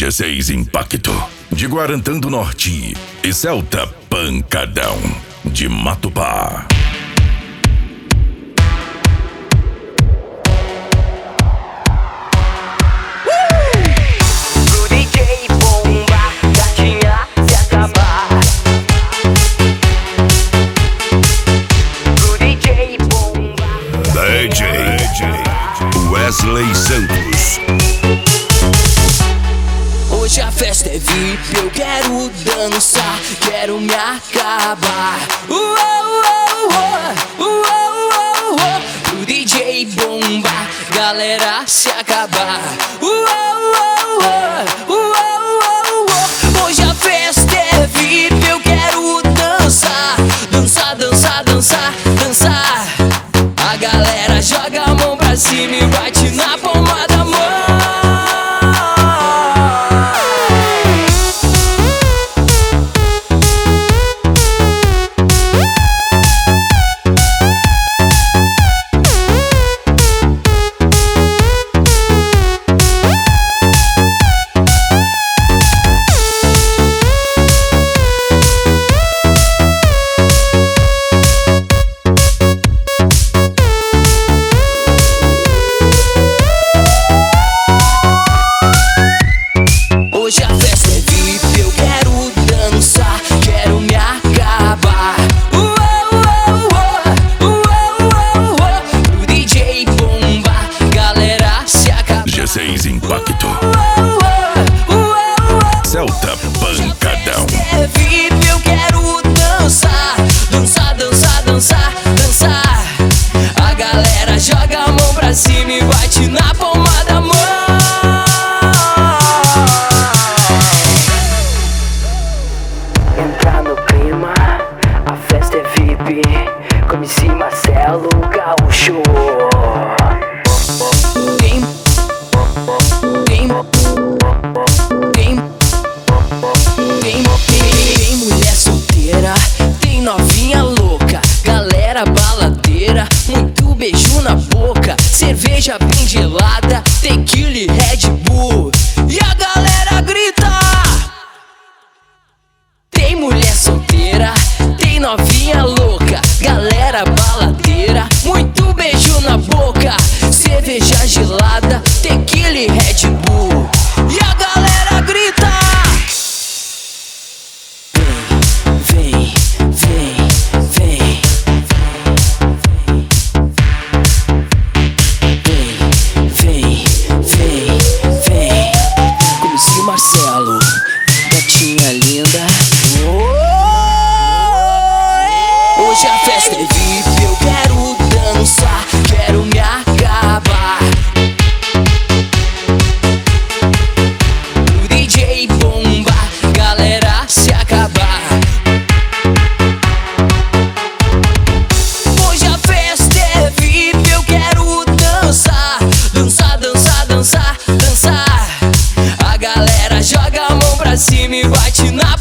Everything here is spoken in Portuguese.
G6 Impacto, de Guarantã do Norte, e Celta Pancadão, de Matupá. Pro DJ bomba, gatinha se acabar. Pro DJ bomba, DJ Wesley Santos. hoje a festa é VIP, eu quero dançar, quero me acabar. Pro DJ bomba, galera se acabar. Hoje a festa é VIP, eu quero dançar, dançar, dançar, dançar, dançar. A galera joga a mão pra cima e bate na palma da mão. Hoje a festa é VIP, eu quero dançar, quero me acabar. Pro DJ bomba, galera se acaba. G6 Impacto, Celta Pancadão. É VIP, eu quero dançar, dançar, dançar, dançar, dançar. A galera joga a mão pra cima e bate na palma da mão. Entrar no clima, a festa é VIP, com MC Marcelo Gaúcho. Tem mulher solteira, tem novinha louca, galera baladeira, muito beijo na boca, cerveja bem gelada, tequila e Red Bull, e a galera grita. Tem mulher solteira, tem novinha louca, galera baladeira, muito beijo na boca, cerveja gelada, tequila e Red Bull, e a galera grita. Vem, vem, vem, vem, vem, vem, vem. Com MC Marcelo, gatinha linda. Hoje a festa é VIP, eu quero dançar, quero me acabar. O DJ bomba, galera se acabar. Hoje a festa é VIP, eu quero dançar, dançar, dançar, dançar, dançar. A galera joga a mão pra cima e bate na